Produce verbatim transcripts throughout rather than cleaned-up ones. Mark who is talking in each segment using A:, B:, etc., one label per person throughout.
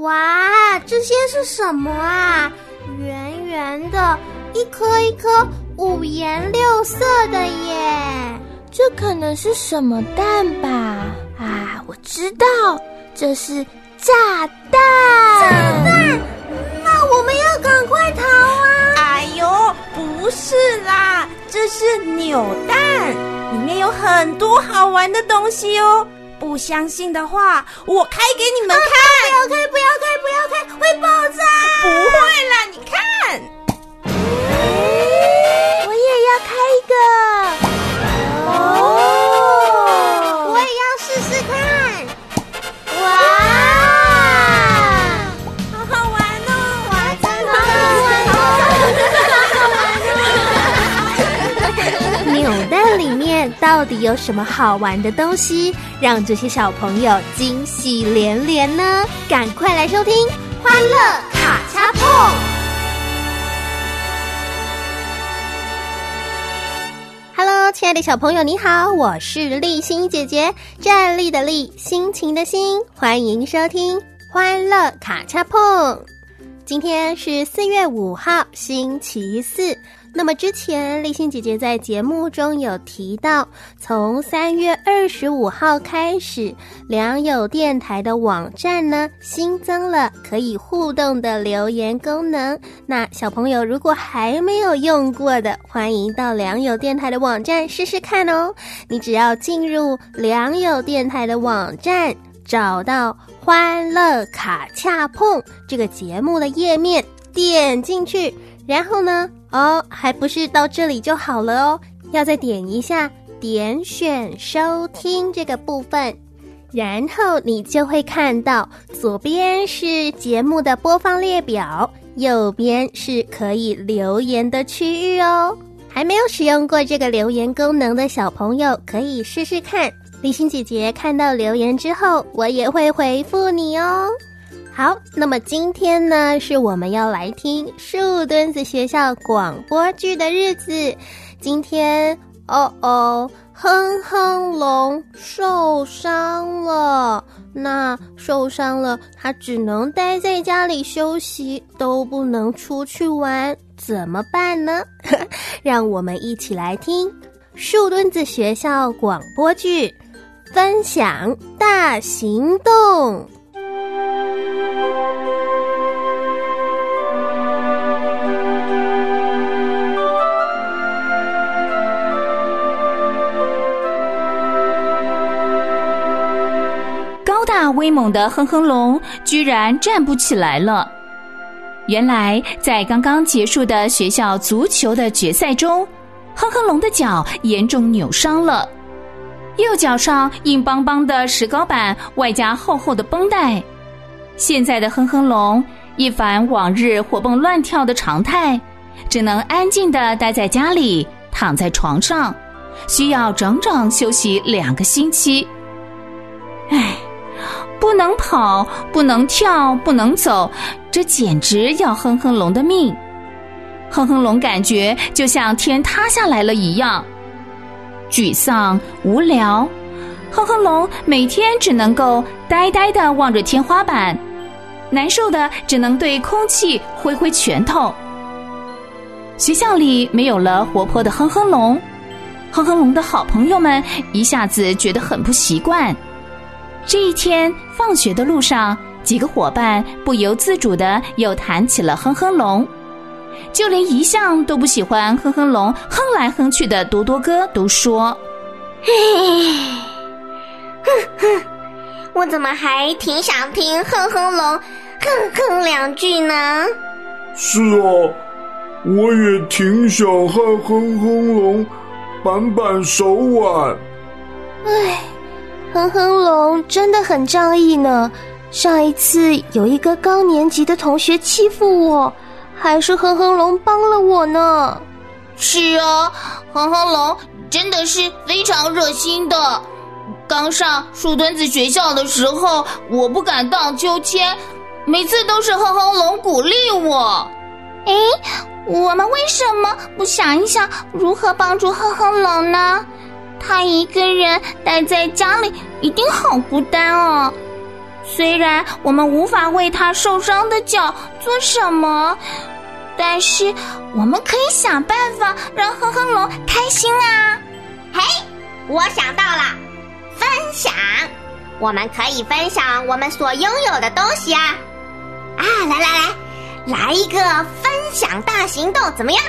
A: 哇，这些是什么啊？圆圆的，一颗一颗五颜六色的耶！
B: 这可能是什么蛋吧？啊，我知道，这是炸弹！
A: 炸弹？那我们要赶快逃啊！
C: 哎呦，不是啦，这是扭蛋，里面有很多好玩的东西哦。不相信的话，我开给你们看。
A: 啊、不要开，不要开，不要开，会爆炸！
C: 不会啦，你看。
B: 我也要开一个。
A: 哦，我也要试试看。哇，
C: 好好玩哦！
A: 哇，真的好好玩哦！
D: 扭蛋里面到底有什么好玩的东西，让这些小朋友惊喜连连呢？赶快来收听《欢乐卡恰碰》。Hello， 亲爱的小朋友，你好，我是立新姐姐，站立的立，心情的心，欢迎收听《欢乐卡恰碰》。今天是四月五号，星期四。那么之前立新姐姐在节目中有提到，从三月二十五号开始，良友电台的网站呢新增了可以互动的留言功能。那小朋友如果还没有用过的，欢迎到良友电台的网站试试看哦。你只要进入良友电台的网站，找到欢乐卡恰碰这个节目的页面，点进去，然后呢哦，还不是到这里就好了哦，要再点一下点选收听这个部分，然后你就会看到左边是节目的播放列表，右边是可以留言的区域哦。还没有使用过这个留言功能的小朋友可以试试看，立新姐姐看到留言之后，我也会回复你哦。好，那么今天呢，是我们要来听树墩子学校广播剧的日子。今天，哦哦，哼哼龙受伤了。那受伤了，他只能待在家里休息，都不能出去玩，怎么办呢？让我们一起来听树墩子学校广播剧，分享大行动。
E: 高大威猛的哼哼龙居然站不起来了。原来在刚刚结束的学校足球的决赛中，哼哼龙的脚严重扭伤了，右脚上硬邦邦的石膏板外加厚厚的绷带。现在的哼哼龙一反往日活蹦乱跳的常态，只能安静地待在家里，躺在床上，需要整整休息两个星期。唉，不能跑，不能跳，不能走，这简直要哼哼龙的命。哼哼龙感觉就像天塌下来了一样，沮丧无聊，哼哼龙每天只能够呆呆地望着天花板，难受的只能对空气挥挥拳头。学校里没有了活泼的哼哼龙，哼哼龙的好朋友们一下子觉得很不习惯。这一天放学的路上，几个伙伴不由自主地又谈起了哼哼龙，就连一向都不喜欢哼哼龙哼来哼去的多多哥都说：
A: 嘿，哼哼，我怎么还挺想听哼哼龙哼哼两句呢？
F: 是啊，我也挺想和哼哼龙扳扳手腕。
B: 唉，哼哼龙真的很仗义呢，上一次有一个高年级的同学欺负我，还是哼哼龙帮了我呢。
G: 是啊，哼哼龙真的是非常热心的。刚上树墩子学校的时候，我不敢荡秋千，每次都是哼哼龙鼓励我。
H: 诶，我们为什么不想一想如何帮助哼哼龙呢？他一个人待在家里一定好孤单哦。 虽然我们无法为他受伤的脚做什么，但是我们可以想办法让哼哼龙开心啊！
A: 嘿，我想到了，分享，我们可以分享我们所拥有的东西啊！啊，来来来，来一个分享大行动，怎么样？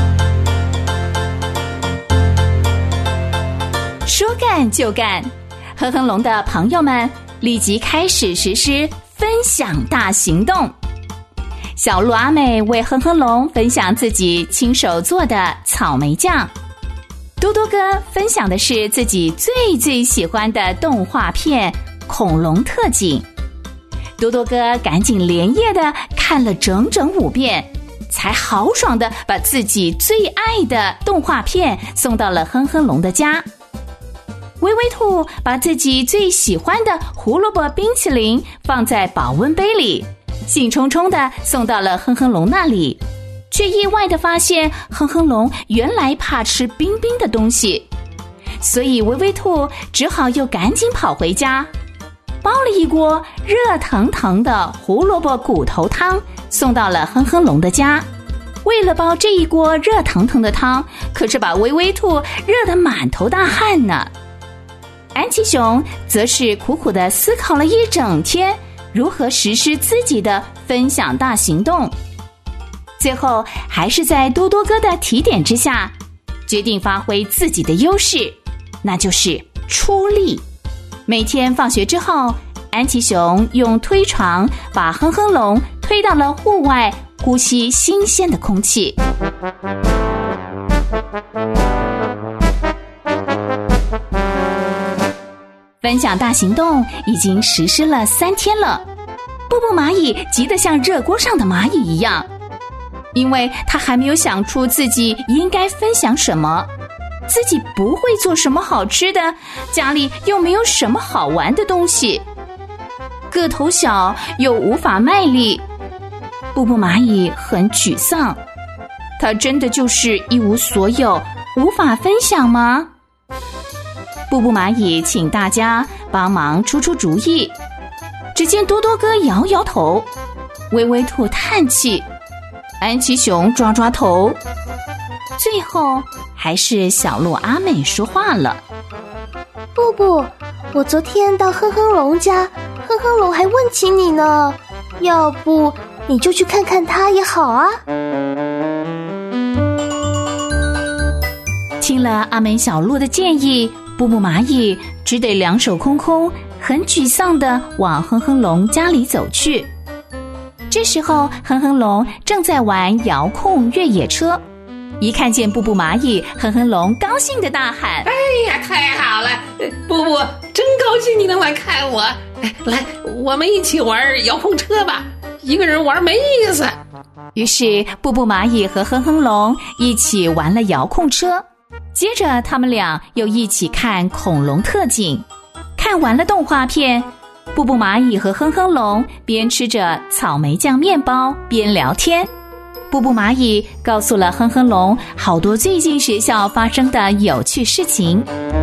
E: 说干就干，哼哼龙的朋友们立即开始实施分享大行动。小鹿阿美为哼哼龙分享自己亲手做的草莓酱，多多哥分享的是自己最最喜欢的动画片《恐龙特警》。多多哥赶紧连夜的看了整整五遍，才豪爽的把自己最爱的动画片送到了哼哼龙的家。微微兔把自己最喜欢的胡萝卜冰淇淋放在保温杯里，兴冲冲地送到了哼哼龙那里，却意外地发现哼哼龙原来怕吃冰冰的东西，所以微微兔只好又赶紧跑回家，煲了一锅热腾腾的胡萝卜骨头汤送到了哼哼龙的家。为了煲这一锅热腾腾的汤，可是把微微兔热得满头大汗呢。安琪熊则是苦苦地思考了一整天，如何实施自己的分享大行动。最后还是在多多哥的提点之下，决定发挥自己的优势，那就是出力。每天放学之后，安琪熊用推床把哼哼龙推到了户外，呼吸新鲜的空气。分享大行动已经实施了三天了，布布蚂蚁急得像热锅上的蚂蚁一样，因为他还没有想出自己应该分享什么，自己不会做什么好吃的，家里又没有什么好玩的东西，个头小又无法卖力，布布蚂蚁很沮丧。他真的就是一无所有，无法分享吗？布布蚂蚁请大家帮忙出出主意。只见多多哥摇摇头，微微兔叹气，安琪熊抓抓头，最后还是小鹿阿美说话了。
B: 布布，我昨天到哼哼龙家，哼哼龙还问起你呢，要不你就去看看他也好啊。
E: 听了阿美小鹿的建议，布布蚂蚁只得两手空空，很沮丧地往哼哼龙家里走去。这时候哼哼龙正在玩遥控越野车，一看见布布蚂蚁，哼哼龙高兴地大喊：
I: 哎呀，太好了，布布，真高兴你能来看我，来，我们一起玩遥控车吧，一个人玩没意思。
E: 于是布布蚂蚁和哼哼龙一起玩了遥控车，接着他们俩又一起看恐龙特警。看完了动画片，布布蚂蚁和哼哼龙边吃着草莓酱面包边聊天。布布蚂蚁告诉了哼哼龙好多最近学校发生的有趣事情。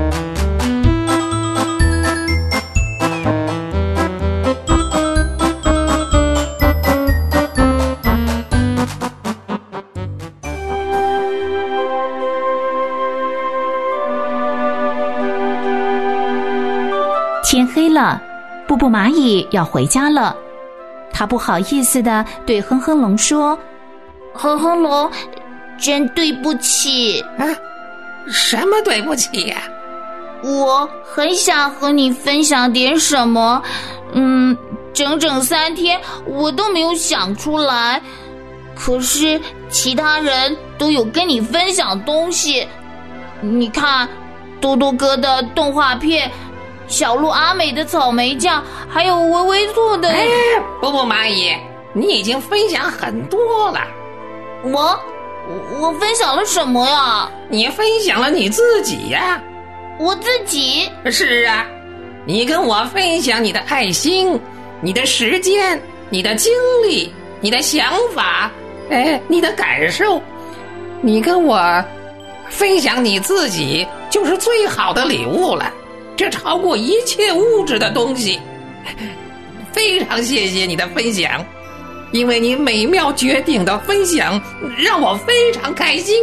E: 天黑了，布布蚂蚁要回家了，他不好意思地对哼哼龙说：
H: 哼哼龙，真对不起。
I: 啊，什么对不起呀？
H: 我很想和你分享点什么，嗯，整整三天我都没有想出来，可是其他人都有跟你分享东西。你看，多多哥的动画片，小鹿阿美的草莓酱，还有微微兔的……
I: 哎，布布蚂蚁，你已经分享很多了。
H: 我我分享了什么呀？
I: 你分享了你自己呀。
H: 我自己？
I: 是啊，你跟我分享你的爱心，你的时间，你的精力，你的想法，哎，你的感受，你跟我分享你自己，就是最好的礼物了，这超过一切物质的东西。 非常谢谢你的分享，因为你美妙绝顶的分享让我非常开心。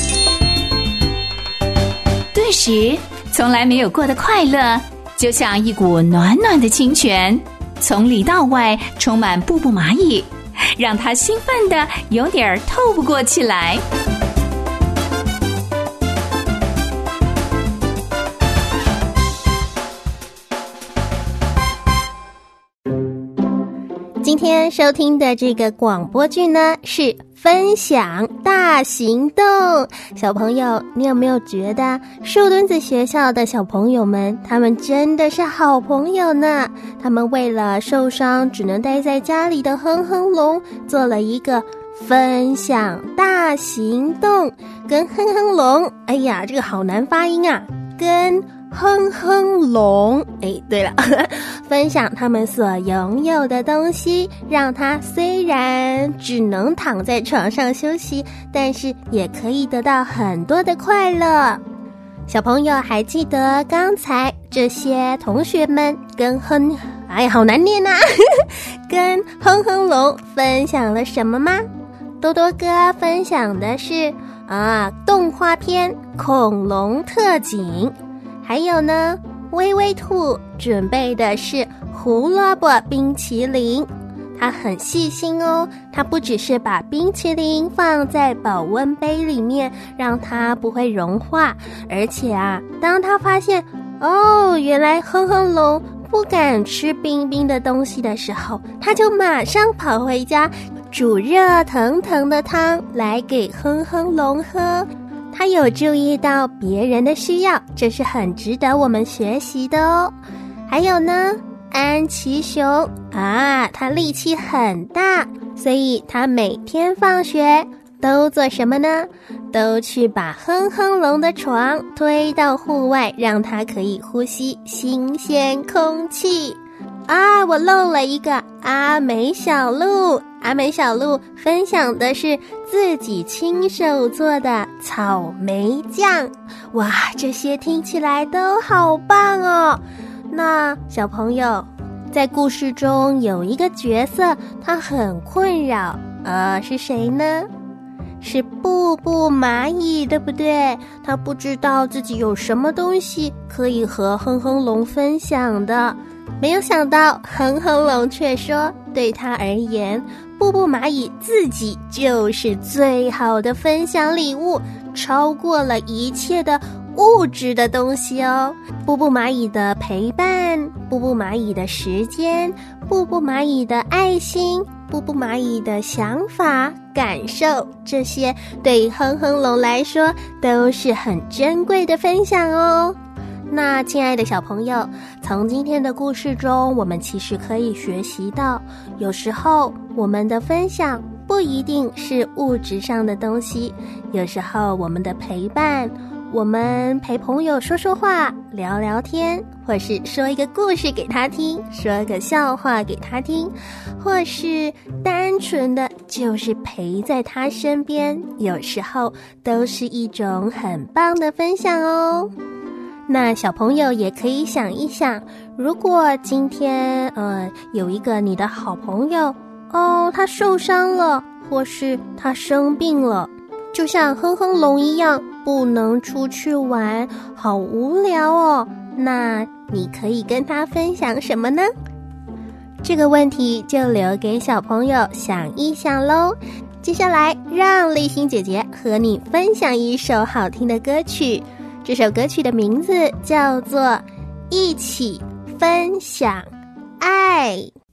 E: 顿时，从来没有过的快乐，就像一股暖暖的清泉，从里到外充满布布蚂蚁，让他兴奋的有点透不过气来。
D: 今天收听的这个广播剧呢，是分享大行动。小朋友，你有没有觉得树墩子学校的小朋友们，他们真的是好朋友呢？他们为了受伤只能待在家里的哼哼龙，做了一个分享大行动，跟哼哼龙，哎呀，这个好难发音啊，跟哼哼龙，哎，对了，分享他们所拥有的东西，让他虽然只能躺在床上休息，但是也可以得到很多的快乐。小朋友还记得刚才这些同学们跟哼，哎，好难念啊，跟哼哼龙分享了什么吗？多多哥分享的是啊，动画片恐龙特警。还有呢，微微兔准备的是胡萝卜冰淇淋，他很细心哦，他不只是把冰淇淋放在保温杯里面，让它不会融化，而且啊，当他发现哦，原来哼哼龙不敢吃冰冰的东西的时候，他就马上跑回家煮热腾腾的汤来给哼哼龙喝。他有注意到别人的需要，这是很值得我们学习的哦。还有呢，安琪熊啊，他力气很大，所以他每天放学都做什么呢？都去把哼哼龙的床推到户外，让他可以呼吸新鲜空气。啊，我漏了一个阿美小鹿，阿美小鹿分享的是自己亲手做的草莓酱。哇，这些听起来都好棒哦。那小朋友，在故事中有一个角色，他很困扰，呃，是谁呢？是布布蚂蚁，对不对？他不知道自己有什么东西可以和哼哼龙分享的。没有想到哼哼龙却说，对他而言，布布蚂蚁自己就是最好的分享礼物，超过了一切的物质的东西哦。布布蚂蚁的陪伴，布布蚂蚁的时间，布布蚂蚁的爱心，布布蚂蚁的想法感受，这些对哼哼龙来说都是很珍贵的分享哦。那亲爱的小朋友，从今天的故事中，我们其实可以学习到，有时候我们的分享不一定是物质上的东西，有时候我们的陪伴，我们陪朋友说说话，聊聊天，或是说一个故事给他听，说一个笑话给他听，或是单纯的就是陪在他身边，有时候都是一种很棒的分享哦。那小朋友也可以想一想，如果今天呃有一个你的好朋友哦，他受伤了，或是他生病了，就像哼哼龙一样不能出去玩，好无聊哦，那你可以跟他分享什么呢？这个问题就留给小朋友想一想咯。接下来让丽欣姐姐和你分享一首好听的歌曲，这首歌曲的名字叫做《一起分享爱》。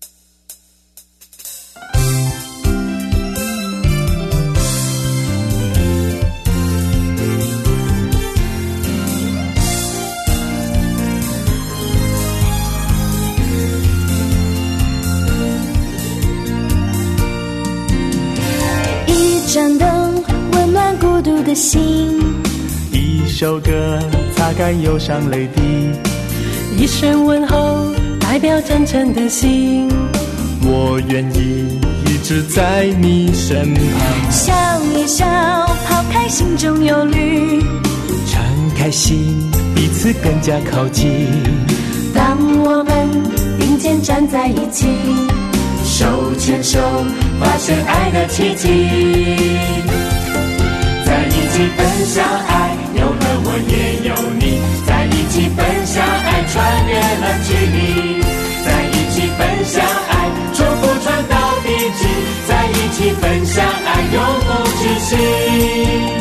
J: 一盏灯温暖孤独的心，
K: 一首歌擦干忧伤泪滴，
J: 一声问候代表真诚的心，
K: 我愿意一直在你身旁，
J: 笑一笑抛开心中忧虑，
K: 敞开心彼此更加靠近，
J: 当我们并肩站在一起，手牵手发现爱的奇迹。在一起分享爱，有了我也有你，在一起分享爱，穿越了距离，在一起分享爱，祝福传到地极，在一起分享爱，永不止息。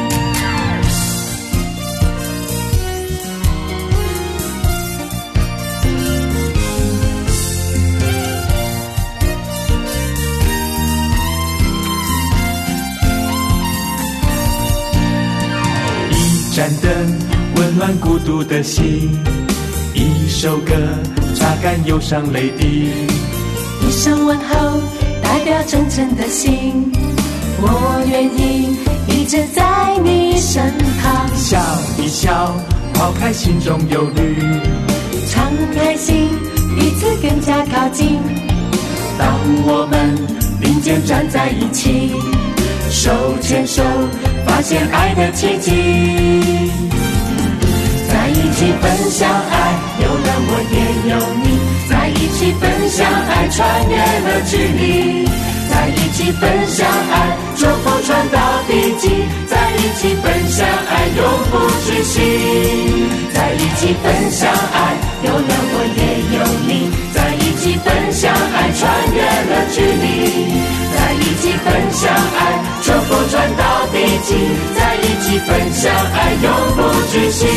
J: 一盏灯温暖孤独的心，一首歌擦干忧伤泪滴，一声问候代表真诚的心，我愿意一直在你身旁。笑一笑抛开心中忧虑，敞开心彼此更加靠近。当我们并肩站在一起，手牵手发现爱的奇迹。在一起分享爱，有了我也有你，在一起分享爱，穿越了距离，在一起分享爱，祝福传到地极，在一起分享爱，永不止息。在一起分享爱，有了我也有你，在一起分享爱，穿越了距离，在一起分享爱，祝福传到地极，在一起分享爱，永不止息。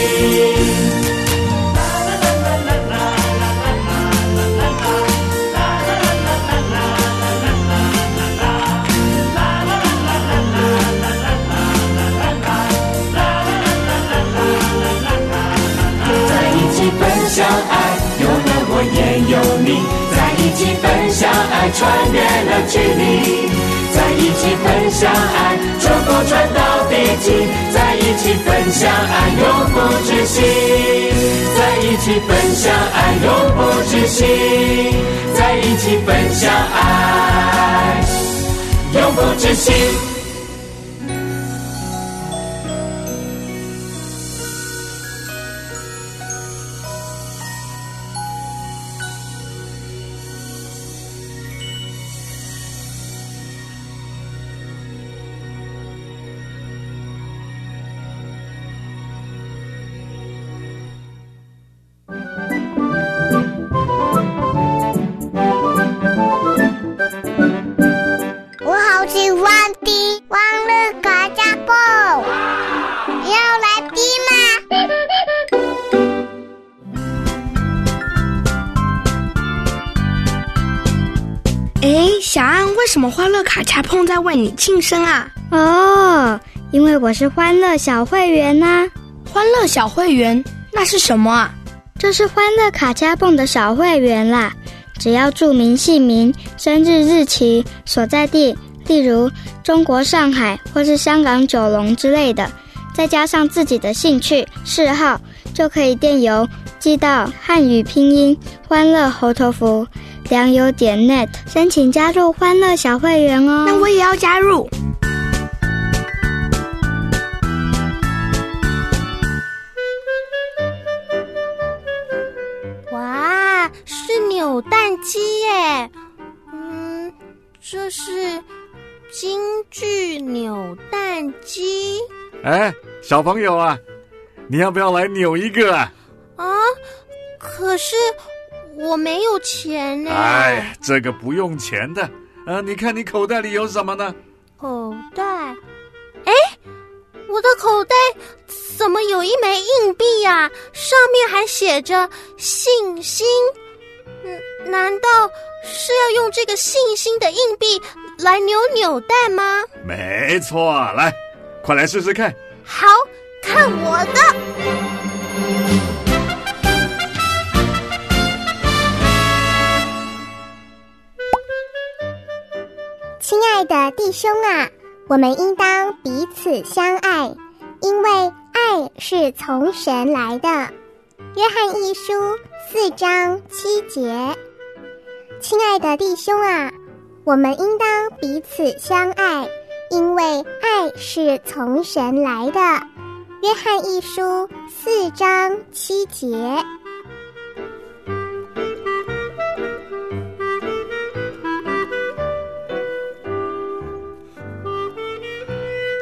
J: 分享爱，有了我也有你，在一起分享爱，穿越了距离，在一起分享爱，祝福传到地极，在一起分享爱，永不止息。在一起分享爱，永不止息，在一起分享爱，永不止息。
L: 小安，为什么欢乐卡恰碰在为你庆生啊？
M: 哦，因为我是欢乐小会员啊。
L: 欢乐小会员，那是什么啊？
M: 这是欢乐卡恰碰的小会员啦。只要注明姓名、生日日期、所在地，例如中国上海或是香港九龙之类的，再加上自己的兴趣嗜好，就可以电邮寄到汉语拼音欢乐猴头符良友点 net 申请加入欢乐小会员哦。
L: 那我也要加入。
D: 哇，是扭蛋机耶！嗯，这是京剧扭蛋机。
N: 哎，小朋友啊，你要不要来扭一个啊？
D: 啊，可是我没有钱呢。
N: 哎，这个不用钱的。啊，你看你口袋里有什么呢？
D: 口袋？哎，我的口袋怎么有一枚硬币啊？上面还写着信心。嗯，难道是要用这个信心的硬币来扭扭蛋吗？
N: 没错，来，快来试试看。
D: 好，看我的。
A: 亲爱的弟兄啊，我们应当彼此相爱，因为爱是从神来的。约翰一书四章七节。亲爱的弟兄啊，我们应当彼此相爱，因为爱是从神来的。约翰一书四章七节。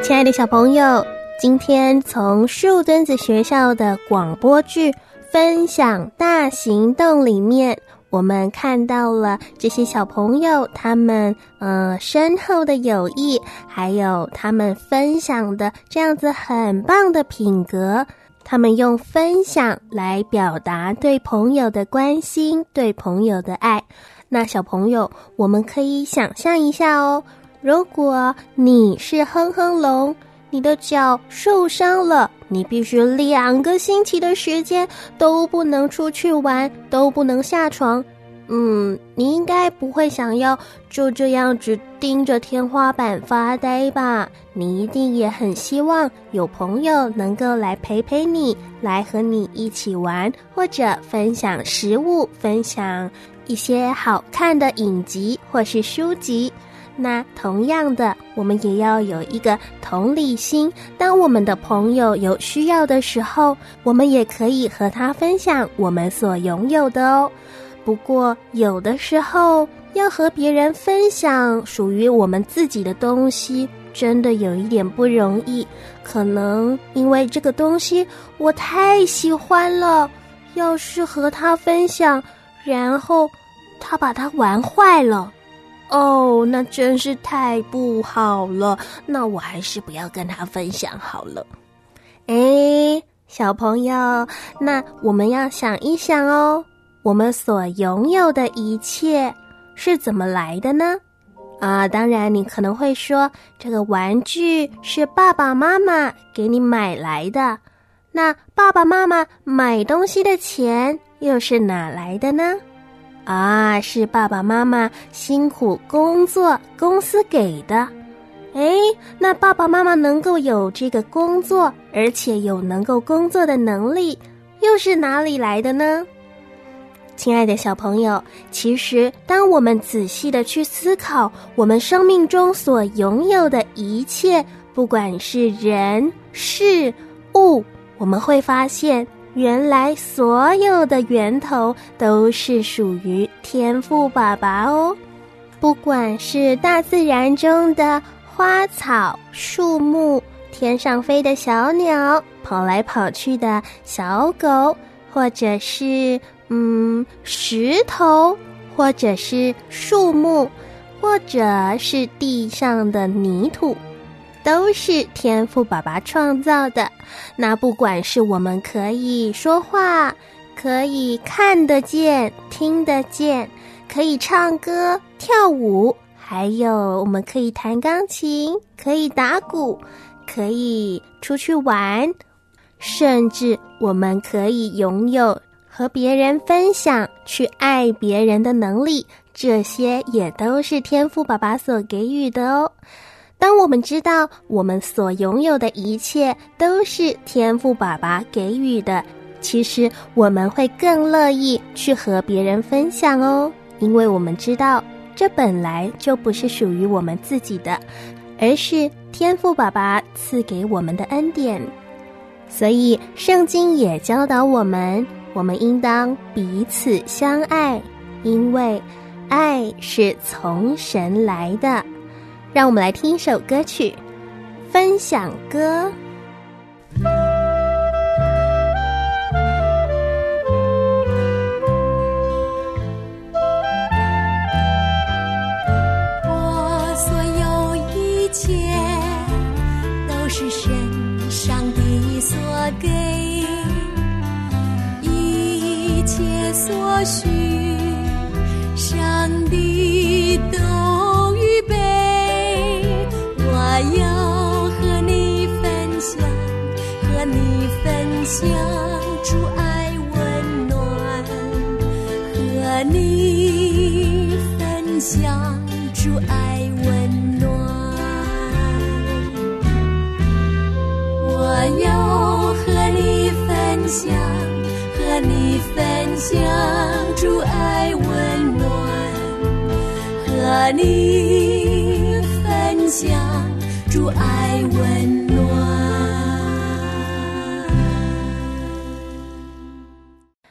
D: 亲爱的小朋友，今天从树墩子学校的广播剧分享大行动里面，我们看到了这些小朋友他们呃深厚的友谊，还有他们分享的这样子很棒的品格。他们用分享来表达对朋友的关心，对朋友的爱。那小朋友，我们可以想象一下哦，如果你是哼哼龙，你的脚受伤了，你必须两个星期的时间都不能出去玩，都不能下床。嗯，你应该不会想要就这样只盯着天花板发呆吧？你一定也很希望有朋友能够来陪陪你，来和你一起玩，或者分享食物，分享一些好看的影集或是书籍。那同样的，我们也要有一个同理心，当我们的朋友有需要的时候，我们也可以和他分享我们所拥有的哦。不过有的时候要和别人分享属于我们自己的东西，真的有一点不容易。可能因为这个东西我太喜欢了，要是和他分享，然后他把它玩坏了，哦，那真是太不好了，那我还是不要跟他分享好了。诶，小朋友，那我们要想一想哦，我们所拥有的一切是怎么来的呢？啊，当然你可能会说，这个玩具是爸爸妈妈给你买来的，那爸爸妈妈买东西的钱又是哪来的呢？啊，是爸爸妈妈辛苦工作，公司给的。诶，那爸爸妈妈能够有这个工作，而且有能够工作的能力，又是哪里来的呢？亲爱的小朋友，其实当我们仔细的去思考我们生命中所拥有的一切，不管是人、事、物，我们会发现原来所有的源头都是属于天父爸爸哦。不管是大自然中的花草树木，天上飞的小鸟，跑来跑去的小狗，或者是嗯石头，或者是树木，或者是地上的泥土，都是天父爸爸创造的。那不管是我们可以说话，可以看得见，听得见，可以唱歌跳舞，还有我们可以弹钢琴，可以打鼓，可以出去玩，甚至我们可以拥有和别人分享，去爱别人的能力，这些也都是天父爸爸所给予的哦。当我们知道我们所拥有的一切都是天父爸爸给予的，其实我们会更乐意去和别人分享哦，因为我们知道这本来就不是属于我们自己的，而是天父爸爸赐给我们的恩典。所以圣经也教导我们，我们应当彼此相爱，因为爱是从神来的。让我们来听一首歌曲，分享歌。
O: 我所有一切都是神上帝所给，一切所需上帝都预备。我要和你分享，和你分享主爱温暖，和你分享主爱温暖。我要和你分享，和你分享主爱温暖，和你分享主爱温暖。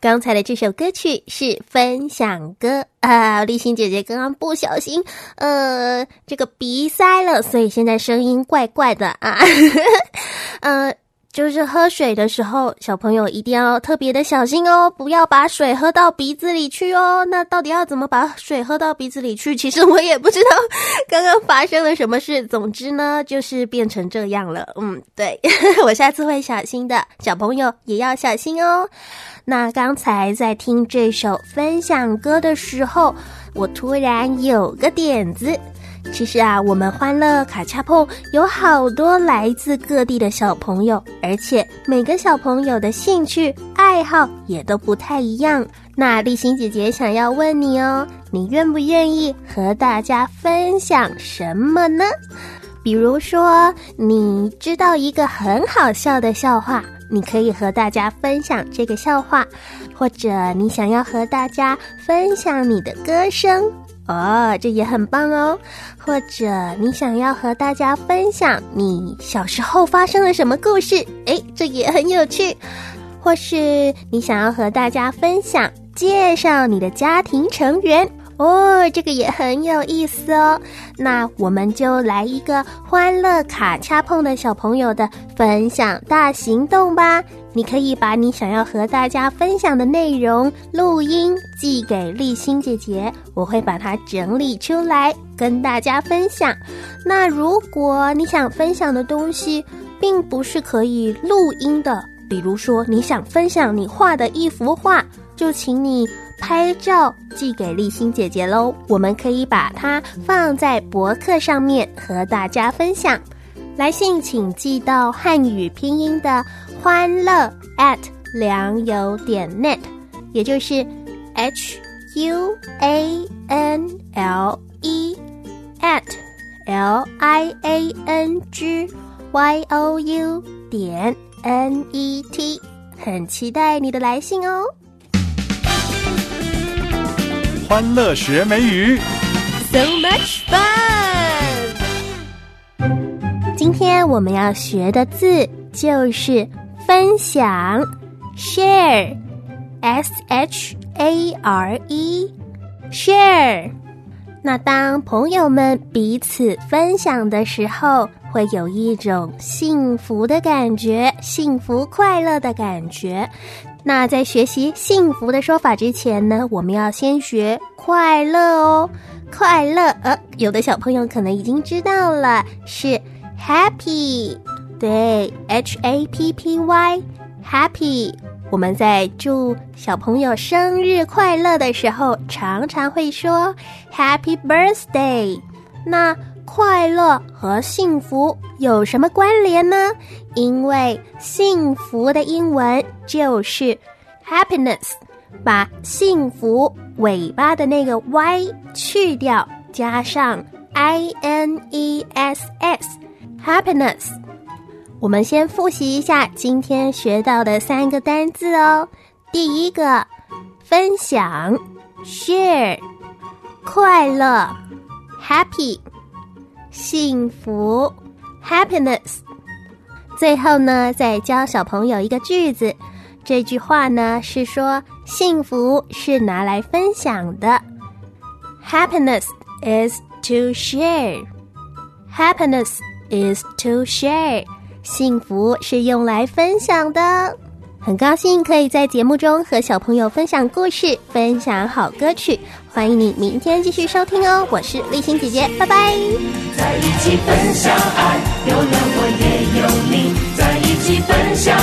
D: 刚才的这首歌曲是分享歌啊，立新姐姐刚刚不小心呃这个鼻塞了，所以现在声音怪怪的啊。呃就是喝水的时候，小朋友一定要特别的小心哦，不要把水喝到鼻子里去哦。那到底要怎么把水喝到鼻子里去？其实我也不知道刚刚发生了什么事。总之呢，就是变成这样了。嗯，对，我下次会小心的，小朋友也要小心哦。那刚才在听这首分享歌的时候，我突然有个点子。其实啊，我们欢乐卡恰碰有好多来自各地的小朋友，而且每个小朋友的兴趣爱好也都不太一样。那立新姐姐想要问你哦，你愿不愿意和大家分享什么呢？比如说，你知道一个很好笑的笑话，你可以和大家分享这个笑话，或者你想要和大家分享你的歌声。哦，这也很棒哦。或者你想要和大家分享你小时候发生了什么故事，诶，这也很有趣。或是你想要和大家分享介绍你的家庭成员，哦，这个也很有意思哦。那我们就来一个欢乐卡恰碰的小朋友的分享大行动吧。你可以把你想要和大家分享的内容录音寄给立新姐姐，我会把它整理出来跟大家分享。那如果你想分享的东西并不是可以录音的，比如说你想分享你画的一幅画，就请你拍照寄给立新姐姐咯，我们可以把它放在博客上面和大家分享。来信请寄到汉语拼音的欢乐 at 良友点 net， 也就是 h u a n l e at l i a n g y o u 点 n e t， 很期待你的来信哦。
K: 欢乐学美语
D: ，so much fun！ 今天我们要学的字就是分享 ，share， s h a r e， share。那当朋友们彼此分享的时候，会有一种幸福的感觉，幸福快乐的感觉。那在学习幸福的说法之前呢，我们要先学快乐哦。快乐，呃，有的小朋友可能已经知道了，是 happy， 对 ，H A P P Y，happy。我们在祝小朋友生日快乐的时候，常常会说 Happy Birthday。那快乐和幸福有什么关联呢？因为幸福的英文就是 happiness， 把幸福尾巴的那个 y 去掉，加上 I N E S S， happiness。我们先复习一下今天学到的三个单字哦。第一个，分享 share， 快乐 happy， 幸福 happiness。 最后呢，再教小朋友一个句子，这句话呢是说幸福是拿来分享的， Happiness is to share， Happiness is to share，幸福是用来分享的。很高兴可以在节目中和小朋友分享故事，分享好歌曲，欢迎你明天继续收听哦。我是立新姐姐，拜拜。
J: 在一起分享爱，有了我也有你，在一起分享